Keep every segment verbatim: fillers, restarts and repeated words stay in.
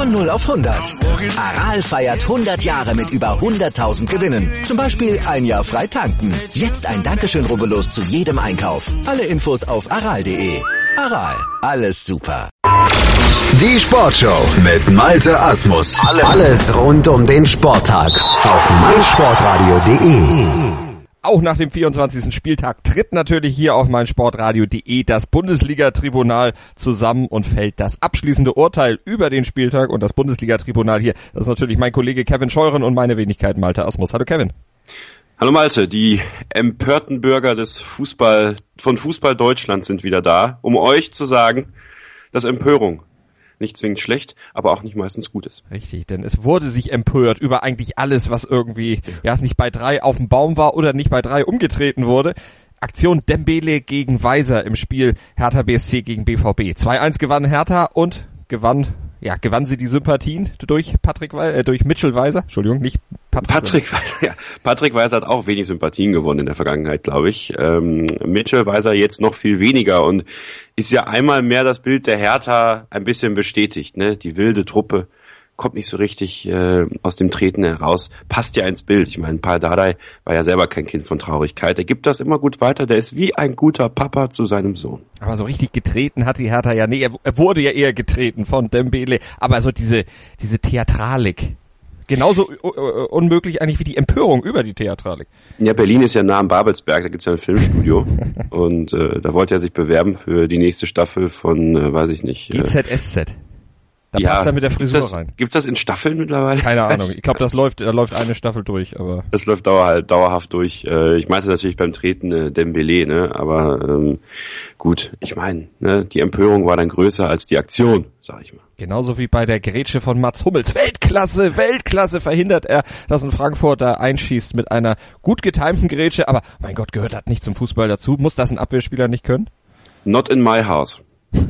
Von null auf hundert. Aral feiert hundert Jahre mit über hunderttausend Gewinnen. Zum Beispiel ein Jahr frei tanken. Jetzt ein Dankeschön, rubbellos zu jedem Einkauf. Alle Infos auf aral punkt de. Aral, alles super. Die Sportshow mit Malte Asmus. Alles rund um den Sporttag auf meinsportradio punkt de. Auch nach dem vierundzwanzigsten Spieltag tritt natürlich hier auf meinsportradio punkt de das Bundesliga-Tribunal zusammen und fällt das abschließende Urteil über den Spieltag. Und das Bundesliga-Tribunal hier, das ist natürlich mein Kollege Kevin Scheuren und meine Wenigkeit Malte Asmus. Hallo Kevin. Hallo Malte, die empörten Bürger des Fußball, von Fußball Deutschland sind wieder da, um euch zu sagen, dass Empörung nicht zwingend schlecht, aber auch nicht meistens gut ist. Richtig, denn es wurde sich empört über eigentlich alles, was irgendwie ja nicht bei drei auf dem Baum war oder nicht bei drei umgetreten wurde. Aktion Dembele gegen Weiser im Spiel Hertha B S C gegen B V B. zwei eins gewann Hertha und gewann ja gewann sie die Sympathien durch Patrick äh, durch Mitchell Weiser. Entschuldigung, nicht Patrick. Patrick Weiser. Ja, Patrick Weiser hat auch wenig Sympathien gewonnen in der Vergangenheit, glaube ich. Ähm, Mitchell Weiser jetzt noch viel weniger und ist ja einmal mehr das Bild der Hertha ein bisschen bestätigt. Ne, die wilde Truppe kommt nicht so richtig äh, aus dem Treten heraus, passt ja ins Bild. Ich meine, Pardadei war ja selber kein Kind von Traurigkeit. Er gibt das immer gut weiter. Der ist wie ein guter Papa zu seinem Sohn. Aber so richtig getreten hat die Hertha ja nee, er, er wurde ja eher getreten von Dembele. Aber so diese diese Theatralik, genauso uh, unmöglich eigentlich wie die Empörung über die Theatralik. Ja, Berlin ist ja nah am Babelsberg, da gibt's ja ein Filmstudio und äh, da wollte er sich bewerben für die nächste Staffel von, äh, weiß ich nicht. G Z S Z. Da ja, passt er mit der Frisur gibt's das, rein. Gibt's das in Staffeln mittlerweile? Keine Ahnung. Ich glaube, das läuft, da läuft eine Staffel durch, aber. Das läuft dauer, dauerhaft durch. Äh, ich meinte natürlich beim Treten äh, Dembele, ne, aber ähm, gut, ich meine, ne, die Empörung war dann größer als die Aktion, sag ich mal. Genauso wie bei der Grätsche von Mats Hummels. Weltklasse, Weltklasse verhindert er, dass ein Frankfurter einschießt mit einer gut getimten Grätsche, aber mein Gott, gehört das nicht zum Fußball dazu? Muss das ein Abwehrspieler nicht können? Not in my house.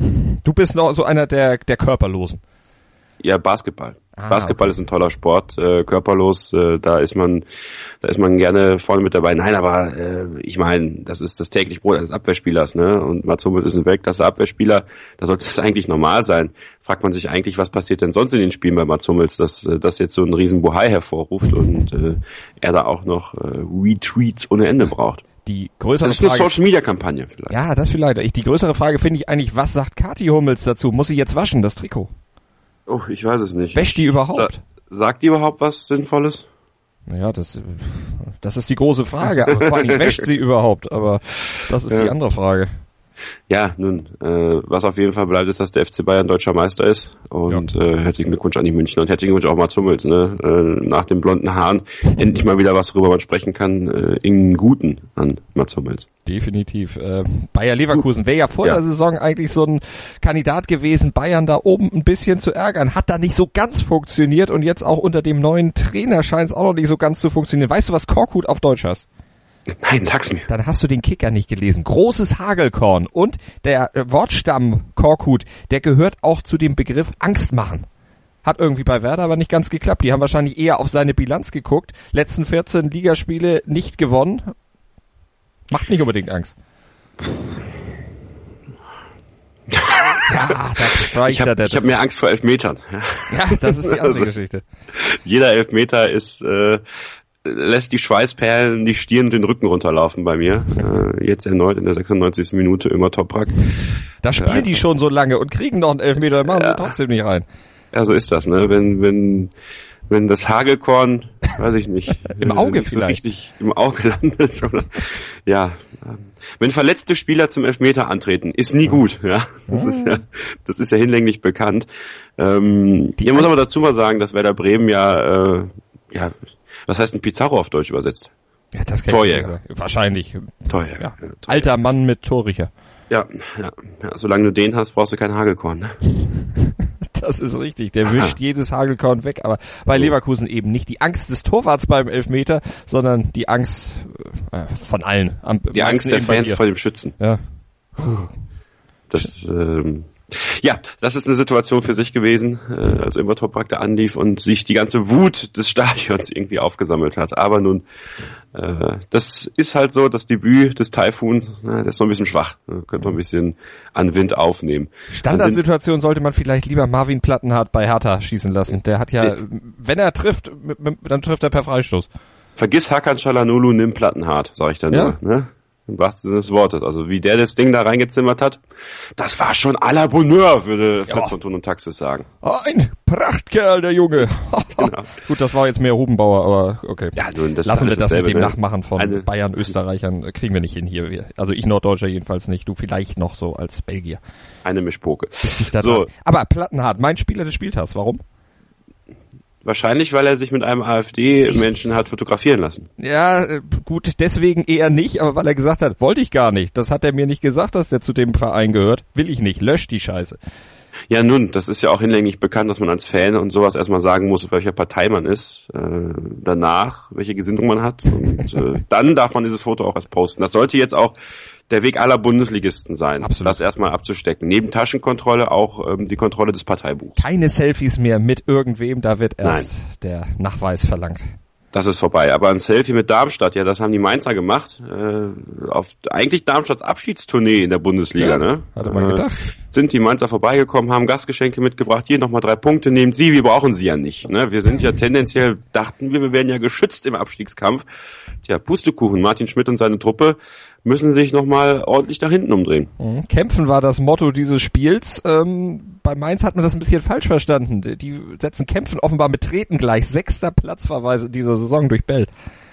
Du bist noch so einer der, der Körperlosen. Ja, Basketball. Ah, Basketball okay. ist ein toller Sport, äh, körperlos, äh, da ist man da ist man gerne vorne mit dabei. Nein, aber äh, ich meine, das ist das tägliche Brot eines Abwehrspielers, ne? Und Mats Hummels ist ein Weltklasse-Abwehrspieler, da sollte das eigentlich normal sein. Fragt man sich eigentlich, was passiert denn sonst in den Spielen bei Mats Hummels, dass äh, das jetzt so einen riesen Bohai hervorruft und äh, er da auch noch äh, Retweets ohne Ende braucht. Die größere das ist eine Frage, Social-Media-Kampagne vielleicht. Ja, das vielleicht. Ich, die größere Frage finde ich eigentlich, was sagt Kathi Hummels dazu? Muss sie jetzt waschen, das Trikot? Oh, ich weiß es nicht. Wäscht die überhaupt? Sa- sagt die überhaupt was Sinnvolles? Naja, das, das ist die große Frage. Aber vor allem, wäscht sie überhaupt? Aber das ist ja. die andere Frage. Ja, nun, äh, was auf jeden Fall bleibt, ist, dass der F C Bayern deutscher Meister ist. Und ja. äh, herzlichen Glückwunsch an die Münchner und herzlichen Glückwunsch auch Mats Hummels, ne? Äh, nach den blonden Haaren endlich mal wieder was, worüber man sprechen kann, äh, in Guten an Mats Hummels. Definitiv. Äh, Bayer Leverkusen wäre ja vor ja. der Saison eigentlich so ein Kandidat gewesen, Bayern da oben ein bisschen zu ärgern. Hat da nicht so ganz funktioniert und jetzt auch unter dem neuen Trainer scheint es auch noch nicht so ganz zu funktionieren. Weißt du, was Korkut auf Deutsch heißt? Nein, sag's mir. Dann hast du den Kicker nicht gelesen. Großes Hagelkorn. Und der äh, Wortstamm Korkut, der gehört auch zu dem Begriff Angst machen. Hat irgendwie bei Werder aber nicht ganz geklappt. Die haben wahrscheinlich eher auf seine Bilanz geguckt. Letzten vierzehn Ligaspiele nicht gewonnen. Macht nicht unbedingt Angst. Ja, das ich habe hab mehr Angst vor Elfmetern. Ja, das ist die andere also, Geschichte. Jeder Elfmeter ist... Äh, lässt die Schweißperlen, die Stirn und den Rücken runterlaufen bei mir. Äh, jetzt erneut in der sechsundneunzigsten Minute Ömer Toprak. Da spielen äh, die schon so lange und kriegen noch einen Elfmeter, machen ja. sie trotzdem nicht rein. Ja, so ist das, ne? Wenn, wenn, wenn das Hagelkorn, weiß ich nicht, im Auge nicht vielleicht. So richtig im Auge landet. Oder, ja. Wenn verletzte Spieler zum Elfmeter antreten, ist nie gut, ja. Das ist ja, das ist ja hinlänglich bekannt. Ähm, ich muss aber dazu mal sagen, dass Werder Bremen ja, äh, ja, was heißt ein Pizarro auf Deutsch übersetzt? Ja, das kann Torjäger. Ich Wahrscheinlich. Torjäger. Ja. Torjäger. Alter Mann mit Torriecher. Ja, ja, ja, solange du den hast, brauchst du kein Hagelkorn, ne? Das ist richtig. Der wischt jedes Hagelkorn weg, aber bei Leverkusen eben nicht die Angst des Torwarts beim Elfmeter, sondern die Angst äh, von allen. Am die Angst der Fans vor dem Schützen. Ja. Das, ähm, Ja, das ist eine Situation für sich gewesen, äh, als Ömer Toprak da anlief und sich die ganze Wut des Stadions irgendwie aufgesammelt hat. Aber nun, äh, das ist halt so, das Debüt des Taifuns, äh, das ist noch ein bisschen schwach. Äh, könnte man ein bisschen an Wind aufnehmen. Standardsituation sollte man vielleicht lieber Marvin Plattenhardt bei Hertha schießen lassen. Der hat ja, nee. wenn er trifft, mit, mit, dann trifft er per Freistoß. Vergiss Hakan Çalhanoğlu, nimm Plattenhardt, sag ich dann ja? nur. Ne? Im wahrsten Sinne des Wortes. Also wie der das Ding da reingezimmert hat, das war schon à la Bonheur, würde Fritz ja. von Thun und Taxis sagen. Ein Prachtkerl, der Junge. Genau. Gut, das war jetzt mehr Rubenbauer, aber okay. Ja, nun, das Lassen wir das dasselbe, mit dem ne? Nachmachen von Eine, Bayern, Österreichern, kriegen wir nicht hin hier. Also ich Norddeutscher jedenfalls nicht, du vielleicht noch so als Belgier. Eine Mischpoke. Bist dich da so. Dran. Aber Plattenhardt, mein Spieler des Spieltags, warum? Wahrscheinlich, weil er sich mit einem AfD-Menschen hat fotografieren lassen. Ja, gut, deswegen eher nicht, aber weil er gesagt hat, wollte ich gar nicht. Das hat er mir nicht gesagt, dass der zu dem Verein gehört. Will ich nicht, löscht die Scheiße. Ja nun, das ist ja auch hinlänglich bekannt, dass man als Fan und sowas erstmal sagen muss, welcher Partei man ist, äh, danach, welche Gesinnung man hat und äh, dann darf man dieses Foto auch erst posten. Das sollte jetzt auch der Weg aller Bundesligisten sein, Absolut. Das erstmal abzustecken. Neben Taschenkontrolle auch ähm, die Kontrolle des Parteibuchs. Keine Selfies mehr mit irgendwem, da wird erst Nein. der Nachweis verlangt. Das ist vorbei. Aber ein Selfie mit Darmstadt, ja, das haben die Mainzer gemacht. Äh, auf eigentlich Darmstadts Abschiedstournee in der Bundesliga, ja, ne? Hatte man gedacht. Äh, sind die Mainzer vorbeigekommen, haben Gastgeschenke mitgebracht. Hier nochmal drei Punkte, nehmt sie, wir brauchen sie ja nicht. Ne? Wir sind ja tendenziell, dachten wir, wir werden ja geschützt im Abstiegskampf. Tja, Pustekuchen, Martin Schmidt und seine Truppe müssen sich nochmal ordentlich nach hinten umdrehen. Mhm. Kämpfen war das Motto dieses Spiels. Ähm, bei Mainz hat man das ein bisschen falsch verstanden. Die setzen Kämpfen offenbar mit Treten gleich. Sechster Platzverweis in dieser Saison durch Bell.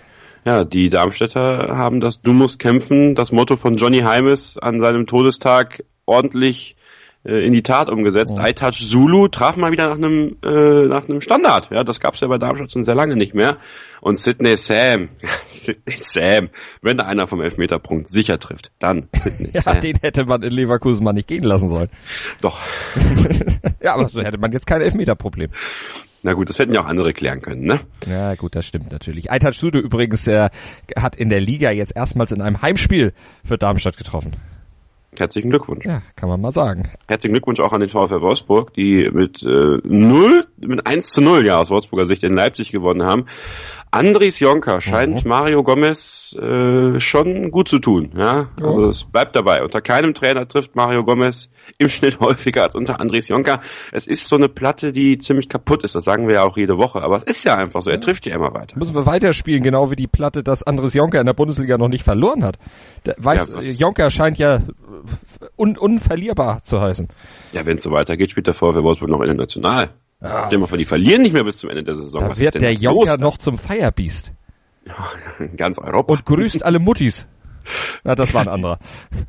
Ja, die Darmstädter haben das Du musst kämpfen, das Motto von Johnny Heimes an seinem Todestag ordentlich äh, in die Tat umgesetzt. Ja. iTouch Zulu traf mal wieder nach einem äh, nach einem Standard. Ja, das gab's ja bei Darmstadt schon sehr lange nicht mehr. Und Sidney Sam, Sidney Sam, wenn da einer vom Elfmeterpunkt sicher trifft, dann Sidney ja, Sam. Den hätte man in Leverkusen mal nicht gehen lassen sollen. Doch. Ja, aber so hätte man jetzt kein Elfmeterproblem. Na gut, das hätten ja auch andere klären können, ne? Ja gut, das stimmt natürlich. Aytaç Sude übrigens, der hat in der Liga jetzt erstmals in einem Heimspiel für Darmstadt getroffen. Herzlichen Glückwunsch. Ja, kann man mal sagen. Herzlichen Glückwunsch auch an den VfL Wolfsburg, die mit äh, null, mit eins zu null ja aus Wolfsburger Sicht in Leipzig gewonnen haben. Andries Jonker scheint mhm. Mario Gomez äh, schon gut zu tun. Ja, also es bleibt dabei. Unter keinem Trainer trifft Mario Gomez im Schnitt häufiger als unter Andries Jonker. Es ist so eine Platte, die ziemlich kaputt ist. Das sagen wir ja auch jede Woche. Aber es ist ja einfach so. Er trifft ja immer weiter. Müssen wir weiterspielen, genau wie die Platte, dass Andries Jonker in der Bundesliga noch nicht verloren hat. Der weiß, ja, Jonker scheint ja un- unverlierbar zu heißen. Ja, wenn es so weitergeht, spielt der VfL Wolfsburg noch international. Ja. Stell dir mal vor, die verlieren nicht mehr bis zum Ende der Saison. Da Was wird ist denn der Jonker los? noch zum Firebeast. Ja, in ganz Europa. Und grüßt alle Muttis. Na, das war ein anderer.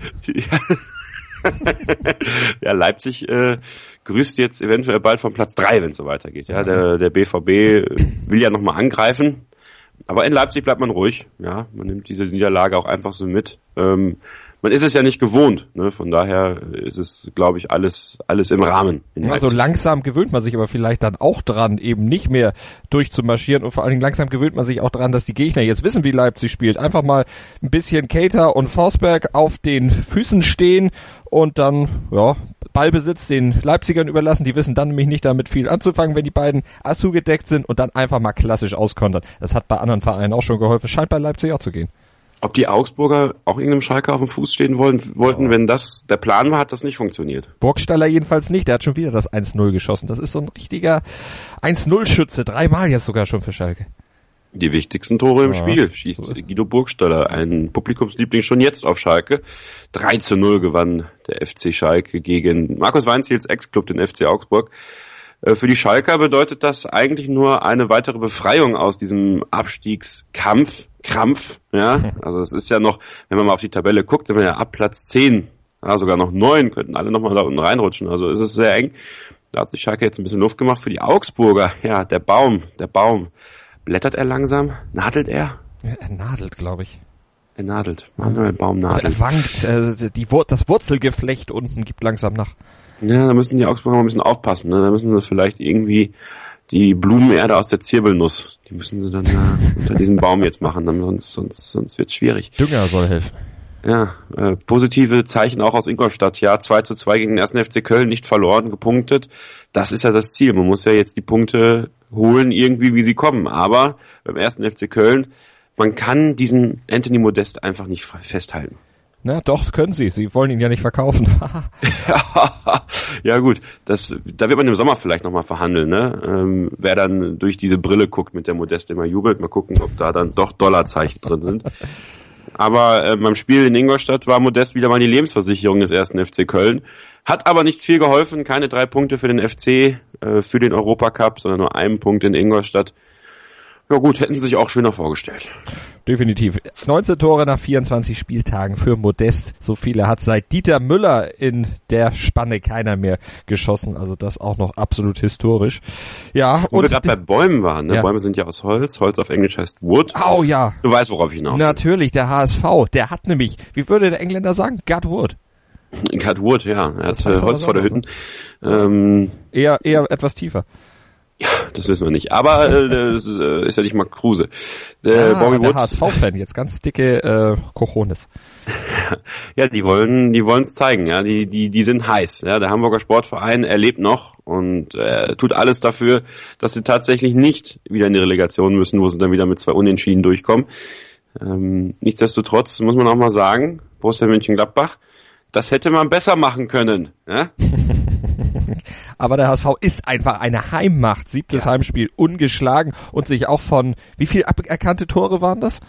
Ja, ja Leipzig äh, grüßt jetzt eventuell bald vom Platz drei, wenn es so weitergeht. Ja, der, der B V B will ja nochmal angreifen. Aber in Leipzig bleibt man ruhig. Ja, man nimmt diese Niederlage auch einfach so mit. Ähm, man ist es ja nicht gewohnt, ne? Von daher ist es, glaube ich, alles alles im Rahmen. Ja, so langsam gewöhnt man sich aber vielleicht dann auch dran, eben nicht mehr durchzumarschieren und vor allen Dingen langsam gewöhnt man sich auch dran, dass die Gegner jetzt wissen, wie Leipzig spielt. Einfach mal ein bisschen Keita und Forsberg auf den Füßen stehen und dann, ja, Ballbesitz den Leipzigern überlassen. Die wissen dann nämlich nicht damit viel anzufangen, wenn die beiden zugedeckt sind und dann einfach mal klassisch auskontern. Das hat bei anderen Vereinen auch schon geholfen. Scheint bei Leipzig auch zu gehen. Ob die Augsburger auch irgendeinem Schalke auf dem Fuß stehen wollen, wollten, ja. wenn das der Plan war, hat das nicht funktioniert. Burgstaller jedenfalls nicht, der hat schon wieder das eins null geschossen. Das ist so ein richtiger eins null Schütze, dreimal jetzt sogar schon für Schalke. Die wichtigsten Tore im ja, Spiel schießt so Guido Burgstaller, ein Publikumsliebling schon jetzt auf Schalke. drei zu null gewann der F C Schalke gegen Markus Weinziels Ex-Club, den F C Augsburg. Für die Schalker bedeutet das eigentlich nur eine weitere Befreiung aus diesem Abstiegskampf, Krampf, ja. Also es ist ja noch, wenn man mal auf die Tabelle guckt, sind wir ja ab Platz zehn, ja, sogar noch neun, könnten alle nochmal da unten reinrutschen. Also es ist sehr eng. Da hat sich Schalke jetzt ein bisschen Luft gemacht. Für die Augsburger, ja, der Baum, der Baum. Blättert er langsam? Nadelt er? Ja, er nadelt, glaube ich. Er nadelt. Manuel Baum nadelt. Er wankt, äh, die Wur- das Wurzelgeflecht unten gibt langsam nach. Ja, da müssen die Augsburger mal ein bisschen aufpassen. Ne? Da müssen sie vielleicht irgendwie die Blumenerde aus der Zirbelnuss, die müssen sie dann da unter diesem Baum jetzt machen, dann sonst, sonst, sonst wird's schwierig. Dünger soll helfen. Ja, äh, positive Zeichen auch aus Ingolstadt. Ja, zwei zu zwei gegen den ersten F C Köln, nicht verloren, gepunktet. Das ist ja das Ziel. Man muss ja jetzt die Punkte holen, irgendwie wie sie kommen. Aber beim ersten F C Köln, man kann diesen Anthony Modest einfach nicht festhalten. Na, doch, können sie. Sie wollen ihn ja nicht verkaufen. Ja gut, das, da wird man im Sommer vielleicht nochmal verhandeln, ne? Ähm, wer dann durch diese Brille guckt, mit der Modest immer jubelt. Mal gucken, ob da dann doch Dollarzeichen drin sind. Aber äh, beim Spiel in Ingolstadt war Modest wieder mal die Lebensversicherung des ersten F C Köln. Hat aber nichts viel geholfen, keine drei Punkte für den F C, äh, für den Europacup, sondern nur einen Punkt in Ingolstadt. Ja gut, hätten sie sich auch schöner vorgestellt. Definitiv. neunzehn Tore nach vierundzwanzig Spieltagen für Modest. So viele hat seit Dieter Müller in der Spanne keiner mehr geschossen. Also das auch noch absolut historisch. Ja. Wo und wir gerade bei Bäumen waren. Ne? Ja. Bäume sind ja aus Holz. Holz auf Englisch heißt Wood. Oh ja. Du weißt, worauf ich hinaus will. Natürlich, der H S V. Der hat nämlich, wie würde der Engländer sagen? Got Wood. Got Wood, ja. Er hat äh, Holz vor der Hütten. Ähm, eher, eher etwas tiefer. Ja, das wissen wir nicht. Aber äh, das äh, ist ja nicht Marc Kruse. Der, ah, Bobby der H S V-Fan, jetzt ganz dicke äh, Cojones. Ja, die wollen die wollen es zeigen. Ja, die die die sind heiß. Ja, der Hamburger Sportverein, er lebt noch und äh, tut alles dafür, dass sie tatsächlich nicht wieder in die Relegation müssen, wo sie dann wieder mit zwei Unentschieden durchkommen. Ähm, nichtsdestotrotz muss man auch mal sagen, Borussia Mönchengladbach, das hätte man besser machen können. Ja? Aber der H S V ist einfach eine Heimmacht. Siebtes ja. Heimspiel, ungeschlagen und sich auch von, wie viel aberkannte Tore waren das?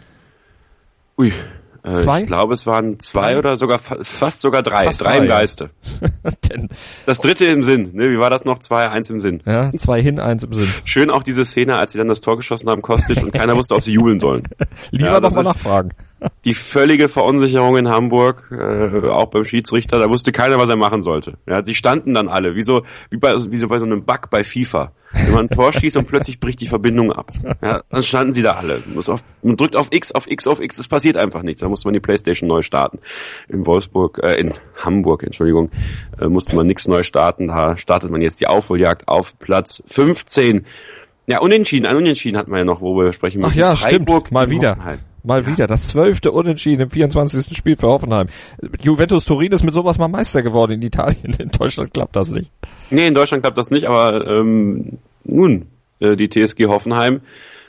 Ui, äh, zwei? Ich glaube, es waren zwei drei? Oder sogar fast sogar drei. Fast drei im Geiste. Denn, das dritte im Sinn. Ne, wie war das noch? Zwei, eins im Sinn. Ja, zwei hin, eins im Sinn. Schön auch diese Szene, als sie dann das Tor geschossen haben, Kostic, und keiner wusste, ob sie jubeln sollen. Lieber ja, noch mal nachfragen. Die völlige Verunsicherung in Hamburg, äh, auch beim Schiedsrichter, da wusste keiner, was er machen sollte. Ja, die standen dann alle, wie so, wie bei, wie so bei so einem Bug bei FIFA. Wenn man ein Tor schießt und plötzlich bricht die Verbindung ab. Ja, dann standen sie da alle. Man, muss auf, man drückt auf X, auf X, auf X, es passiert einfach nichts. Da musste man die Playstation neu starten. In Wolfsburg, äh, in Hamburg, Entschuldigung, äh, musste man nichts neu starten. Da startet man jetzt die Aufholjagd auf Platz fünfzehn. Ja, Unentschieden, ein Unentschieden hatten wir ja noch, wo wir sprechen müssen. Ach ja, Freiburg, stimmt, mal wieder. Hoffenheim. Mal ja. wieder, das zwölfte Unentschieden im vierundzwanzigsten Spiel für Hoffenheim. Juventus Turin ist mit sowas mal Meister geworden in Italien. In Deutschland klappt das nicht. Nee, in Deutschland klappt das nicht, aber ähm, nun, äh, die T S G Hoffenheim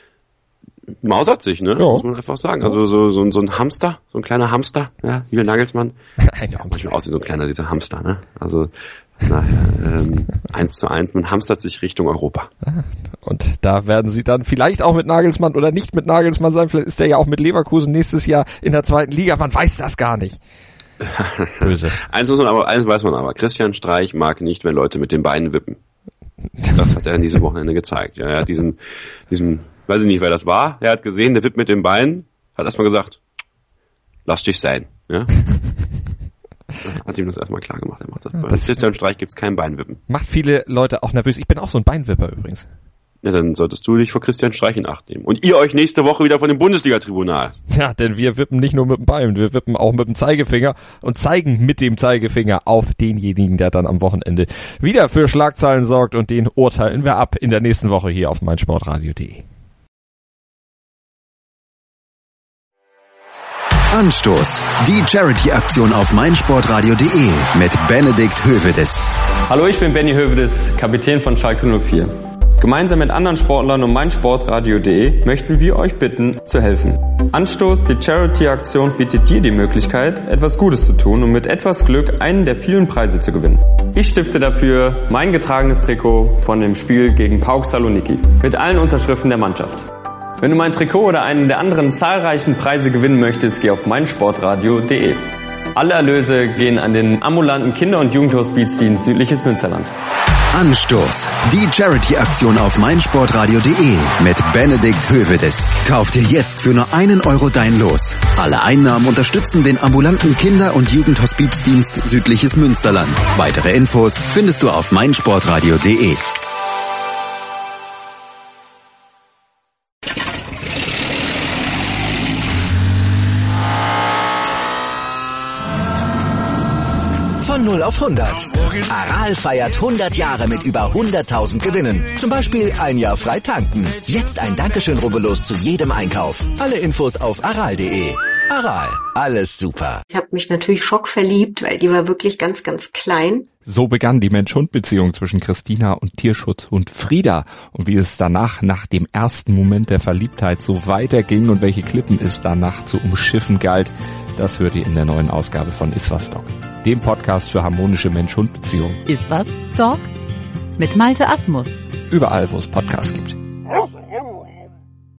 mausert sich, ne? Ja. Muss man einfach sagen. Also so so, so ein Hamster, so ein kleiner Hamster, ja, wie Nagelsmann. Ja, manchmal aussieht so ein kleiner, dieser Hamster, ne? Also Naja, ähm, eins zu eins, man hamstert sich Richtung Europa. Und da werden sie dann vielleicht auch mit Nagelsmann oder nicht mit Nagelsmann sein. Vielleicht ist er ja auch mit Leverkusen nächstes Jahr in der zweiten Liga. Man weiß das gar nicht. Böse. eins muss man aber, eins weiß man aber. Christian Streich mag nicht, wenn Leute mit den Beinen wippen. Das hat er in diesem Wochenende gezeigt. Ja, er hat diesem, diesem, weiß ich nicht, wer das war. Er hat gesehen, der wippt mit den Beinen, hat erstmal gesagt, lass dich sein. Ja. Hat ihm das erstmal klar gemacht. Er macht das. Ja, bei Christian Streich gibt's kein Beinwippen. Macht viele Leute auch nervös. Ich bin auch so ein Beinwipper übrigens. Ja, dann solltest du dich vor Christian Streich in Acht nehmen. Und ihr euch nächste Woche wieder von dem Bundesliga-Tribunal. Ja, denn wir wippen nicht nur mit dem Bein, wir wippen auch mit dem Zeigefinger und zeigen mit dem Zeigefinger auf denjenigen, der dann am Wochenende wieder für Schlagzeilen sorgt, und den urteilen wir ab in der nächsten Woche hier auf meinsportradio punkt de. Anstoß. Die Charity-Aktion auf meinsportradio punkt de mit Benedikt Hövedes. Hallo, ich bin Benny Hövedes, Kapitän von Schalke null vier. Gemeinsam mit anderen Sportlern und meinsportradio punkt de möchten wir euch bitten, zu helfen. Anstoß, die Charity-Aktion, bietet dir die Möglichkeit, etwas Gutes zu tun und mit etwas Glück einen der vielen Preise zu gewinnen. Ich stifte dafür mein getragenes Trikot von dem Spiel gegen PAOK Saloniki mit allen Unterschriften der Mannschaft. Wenn du mein Trikot oder einen der anderen zahlreichen Preise gewinnen möchtest, geh auf meinsportradio punkt de. Alle Erlöse gehen an den ambulanten Kinder- und Jugendhospizdienst Südliches Münsterland. Anstoß. Die Charity-Aktion auf meinsportradio punkt de mit Benedikt Hövedes. Kauf dir jetzt für nur einen Euro dein Los. Alle Einnahmen unterstützen den ambulanten Kinder- und Jugendhospizdienst Südliches Münsterland. Weitere Infos findest du auf meinsportradio punkt de. Von null auf hundert. Aral feiert hundert Jahre mit über hunderttausend Gewinnen. Zum Beispiel ein Jahr frei tanken. Jetzt ein Dankeschön, rubbellos zu jedem Einkauf. Alle Infos auf aral punkt de. Aral, alles super. Ich habe mich natürlich schockverliebt, weil die war wirklich ganz, ganz klein. So begann die Mensch-Hund-Beziehung zwischen Christina und Tierschutzhund Frieda. Und wie es danach, nach dem ersten Moment der Verliebtheit, so weiterging und welche Klippen es danach zu umschiffen galt, das hört ihr in der neuen Ausgabe von Iswas Dog, dem Podcast für harmonische Mensch-Hund-Beziehungen. Iswas Dog? Mit Malte Asmus. Überall, wo es Podcasts gibt.